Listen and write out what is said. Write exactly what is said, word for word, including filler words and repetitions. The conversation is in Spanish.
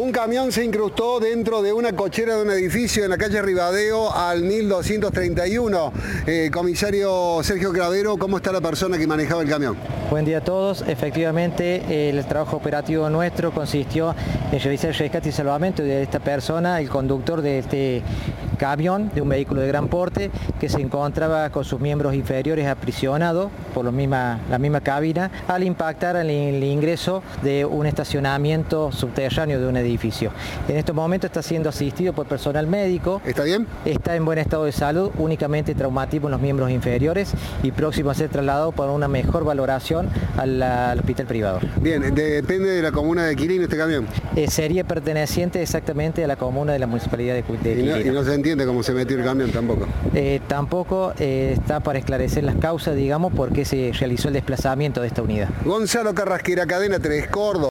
Un camión se incrustó dentro de una cochera de un edificio en la calle Rivadeo al mil doscientos treinta y uno. Eh, comisario Sergio Cravero, ¿cómo está la persona que manejaba el camión? Buen día a todos. Efectivamente, el trabajo operativo nuestro consistió en realizar el rescate y salvamento de esta persona, el conductor de este camión, de un vehículo de gran porte, que se encontraba con sus miembros inferiores aprisionados por la misma, la misma cabina, al impactar el, el ingreso de un estacionamiento subterráneo de un edificio. En estos momentos está siendo asistido por personal médico. ¿Está bien? Está en buen estado de salud, únicamente traumatismo en los miembros inferiores y próximo a ser trasladado para una mejor valoración al, al hospital privado. Bien, depende de la comuna de Quilín este camión. Eh, sería perteneciente exactamente a la comuna de la municipalidad de, de y, no, Quilín. y no se entiende cómo se metió el camión tampoco. Eh, tampoco eh, está para esclarecer las causas, digamos, por qué se realizó el desplazamiento de esta unidad. Gonzalo Carrasquera, Cadena tres, Córdoba.